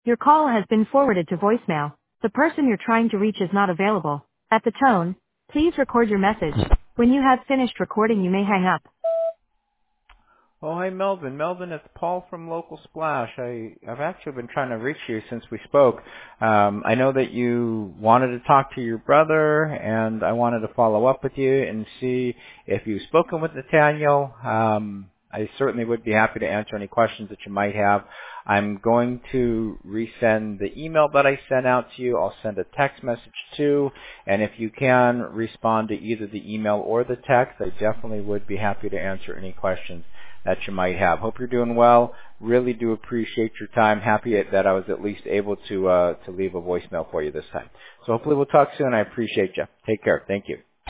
Your call has been forwarded to voicemail. The person you're trying to reach is not available. At the tone, please record your message. When you have finished recording, you may hang up. Oh, hi, Melvin. Melvin, it's Paul from Local Splash. I've actually been trying to reach you since we spoke. I know that you wanted to talk to your brother, and I wanted to follow up with you and see if you've spoken with Nathaniel. I certainly would be happy to answer any questions that you might have. I'm going to resend the email that I sent out to you. I'll send a text message too. And if you can respond to either the email or the text, I definitely would be happy to answer any questions that you might have. Hope you're doing well. Really do appreciate your time. Happy that I was at least able to leave a voicemail for you this time. So hopefully we'll talk soon. I appreciate you. Take care. Thank you.